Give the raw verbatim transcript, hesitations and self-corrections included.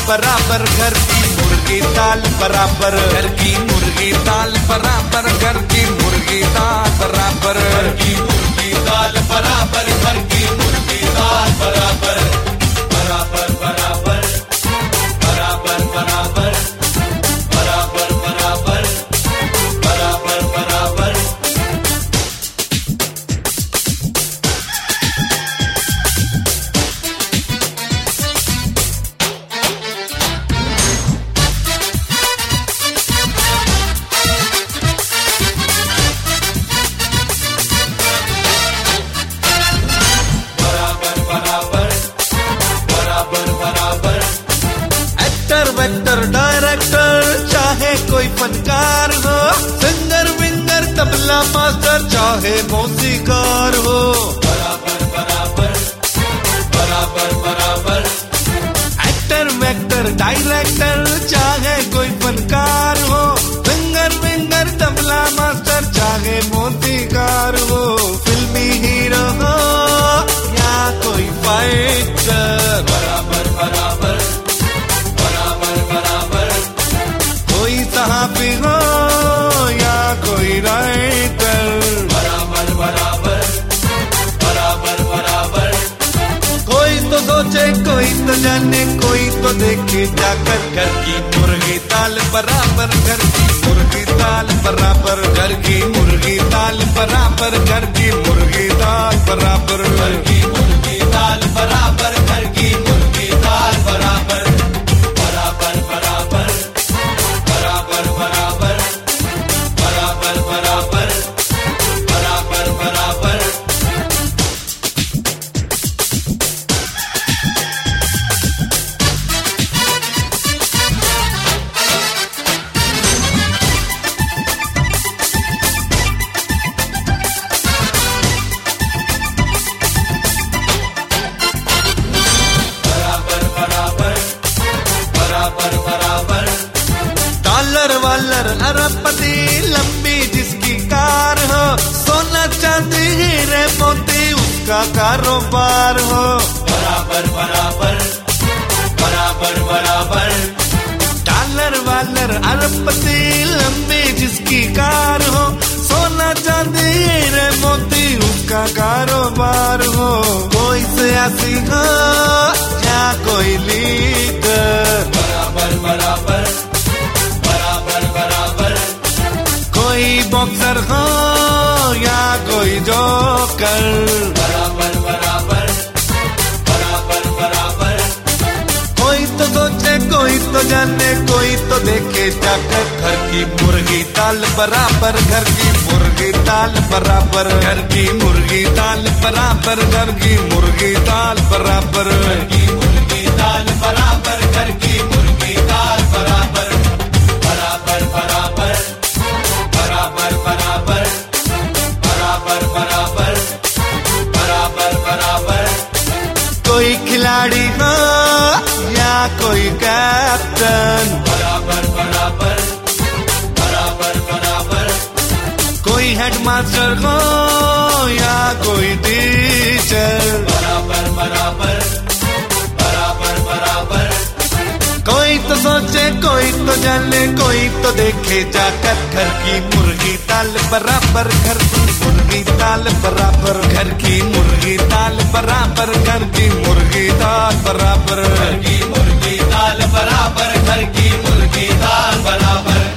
बराबर, घर की मुर्गी दाल बराबर, घर की मुर्गी दाल बराबर, घर की मुर्गी दाल बराबर, घर की मुर्गी दाल बराबर, घर की मुर्गी दाल बराबर, बराबर बराबर बराबर बराबर बराबर बराबर बराबर बराबर। वेक्टर डायरेक्टर चाहे कोई फनकार हो, सिंगर विंगर तबला मास्टर चाहे मौसीकार हो, बराबर बराबर बराबर बराबर। एक्टर वेक्टर डायरेक्टर चाहे कोई फनकार हो, सिंगर विंगर तबला मास्टर चाहे मौसीकार हो, फिल्मी हीरो हो या कोई फाइटर, बराबर बराबर सहाफी हो या कोई राइटर, बराबर बराबर बराबर बराबर। कोई तो सोचे कोई तो जाने कोई तो देखे जाकर, घर की मुर्गी दाल बराबर, घर की मुर्गी दाल बराबर, घर की मुर्गी दाल बराबर, घर की मुर्गी दाल बराबर, घर की मुर्गी दाल बराबर, घर की मुर्गी दाल बराबर, बराबर बराबर बराबर बराबर बराबर बराबर बराबर बराबर। डॉलर वालर अरबपति लंबी जिसकी कार हो, सोना चांदी हीरे मोती उसका कारोबार हो, बराबर बराबर बराबर बराबर। डॉलर वालर अरबपति लंबी जिसकी कार हो, सोना चांदी हीरे मोती उसका कारोबार हो, कोई सियासी हो या कोई लीडर, बराबर बराबर बराबर। कोई बॉक्सर हो या कोई जोकर, बराबर बराबर बराबर बराबर। कोई तो सोचे कोई तो जाने कोई तो देखे जाकर, घर की मुर्गी दाल बराबर, घर की मुर्गी दाल बराबर, घर की मुर्गी दाल बराबर, घर की मुर्गी दाल बराबर, घर की मुर्गी दाल बराबर, घर की मुर्गी दाल बराबर, बराबर बराबर बराबर बराबर बराबर बराबर बराबर बराबर। कोई खिलाड़ी हो या कोई कैप्टन, बराबर बराबर बराबर बराबर। कोई हेडमास्टर हो या कोई टीचर, बराबर बराबर बराबर बराबर। कोई तो सोचे कोई तो जाने कोई तो देखे जाकर, घर की मुर्गी दाल बराबर, घर की मुर्गी दाल बराबर, घर की मुर्गी दाल बराबर, घर की मुर्गी दाल बराबर, घर की मुर्गी दाल बराबर, घर की मुर्गी दाल बराबर।